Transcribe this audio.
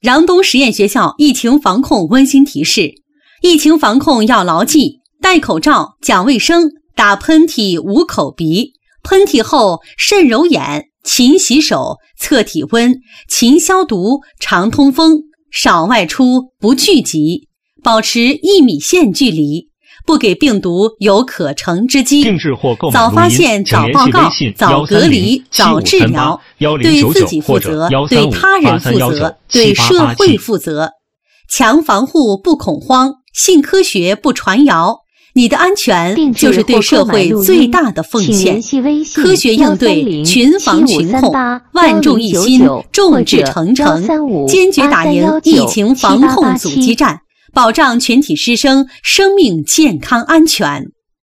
穰东实验学校疫情防控温馨提示：疫情防控要牢记，戴口罩、讲卫生，打喷嚏捂口鼻，喷嚏后慎揉眼，勤洗手，测体温，勤消毒，常通风，少外出，不聚集，保持1米线距离，不给病毒有可乘之机，早发现、早报告、早隔离、早治疗，对自己负责，对他人负责，对社会负责。强防护不恐慌，信科学不传谣。你的安全就是对社会最大的奉献。科学应对，群防群控，万众一心，众志成城，坚决打赢疫情防控阻击战，保障全体师生生命健康安全。